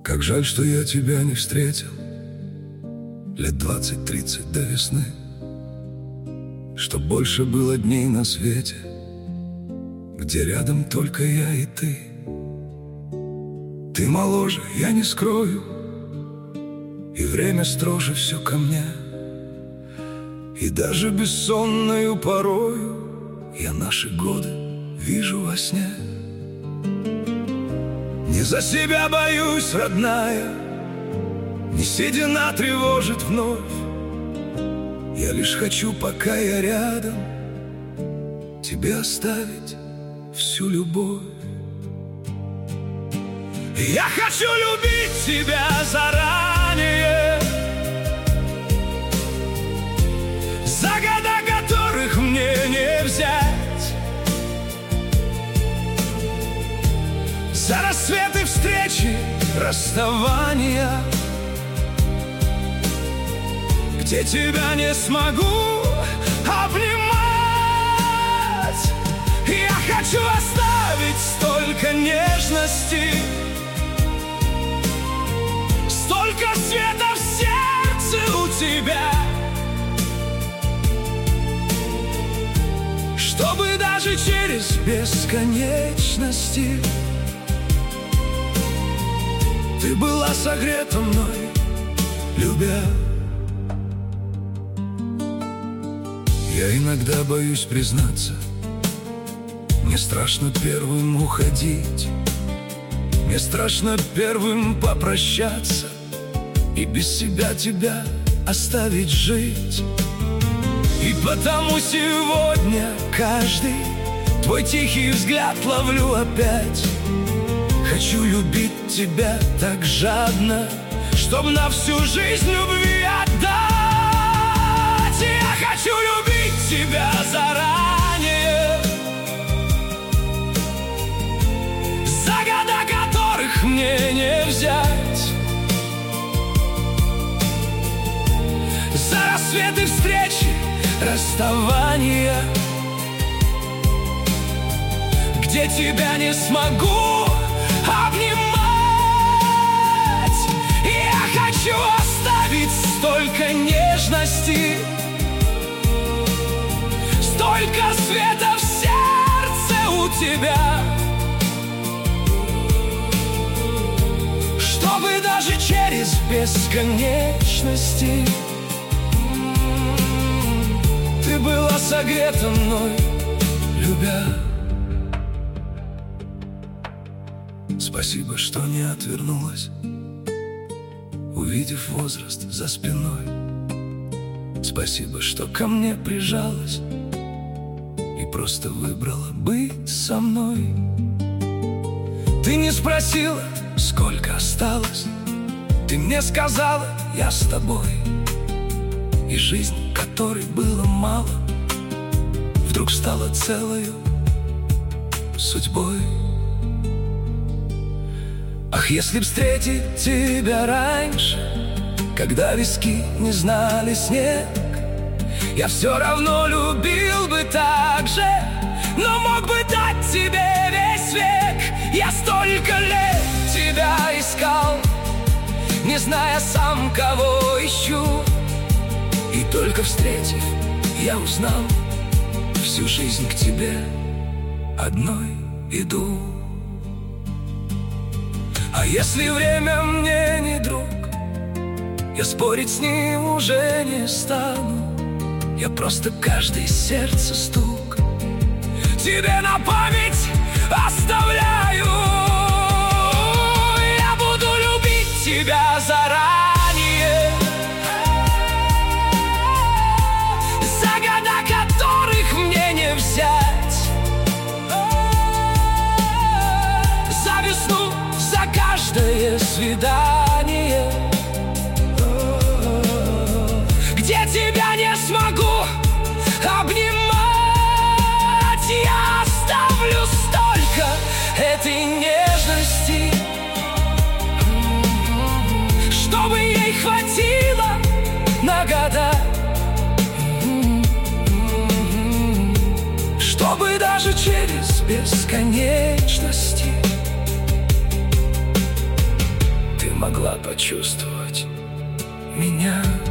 Как жаль, что я тебя не встретил лет 20-30 до весны, чтоб больше было дней на свете, где рядом только я и ты. Ты моложе, я не скрою, и время строже все ко мне, и даже бессонною порою я наши годы вижу во сне. Не за себя боюсь, родная, не седина тревожит вновь. Я лишь хочу, пока я рядом, тебе оставить всю любовь. Я хочу любить тебя заранее, за года которых мне не взять, за рассветы, встречи, расставания, где тебя не смогу обнимать. Я хочу оставить столько нежности, столько света в сердце у тебя, чтобы даже через бесконечности ты была согрета мной, любя. Я иногда боюсь признаться, мне страшно первым уходить, мне страшно первым попрощаться и без себя тебя оставить жить. И потому сегодня каждый твой тихий взгляд ловлю опять. Хочу любить тебя так жадно, чтоб на всю жизнь любви отдать. Я хочу любить тебя заранее, за года которых мне не взять, за рассветы, встречи, расставания, где тебя не смогу обнимать. Я хочу оставить столько нежности, столько света в сердце у тебя, чтобы даже через бесконечности ты была согрета мной, любя. Спасибо, что не отвернулась, увидев возраст за спиной. Спасибо, что ко мне прижалась и просто выбрала быть со мной. Ты не спросила, сколько осталось, ты мне сказала, я с тобой. И жизнь, которой было мало, вдруг стала целою судьбой. Ах, если б встретить тебя раньше, когда виски не знали снег, я все равно любил бы так же, но мог бы дать тебе весь век. Я столько лет тебя искал, не зная сам, кого ищу, и только встретив, я узнал, всю жизнь к тебе одной иду. А если время мне не друг, я спорить с ним уже не стану. Я просто каждый сердце стук тебе на память оставляю. Я буду любить тебя заранее, за года которых мне не взять, за весну, за каждое свидание, где тебя не смогу обнимать. Я оставлю столько этой нежности, чтобы ей хватило на года, чтобы даже через бесконечности ты могла почувствовать меня.